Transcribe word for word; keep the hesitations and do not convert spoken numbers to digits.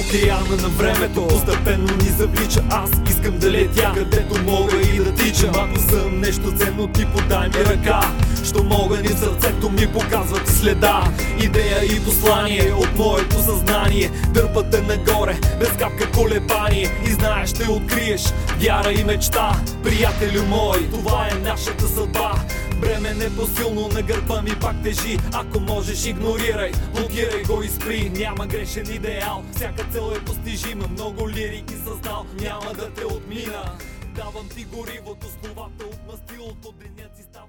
океана на времето постепенно ни завлича. Аз искам да летя където мога и да тичам. Ако съм нещо ценно, ти подай ми ръка. Що мога ни в сърцето ми показват следа. Идея и послание от моето съзнание. Дърпат те нагоре, без капка колебание. И знаеш, ще откриеш вяра и мечта. Приятелю мой, това е нашата съдба. Бреме непосилно на гърба ми пак тежи. Ако можеш, игнорирай, блокирай го и спри. Няма грешен идеал, всяка цел е постижима. Много лирики създал, няма да те отмина. Давам ти горивото, словата от мастилото. Денят си става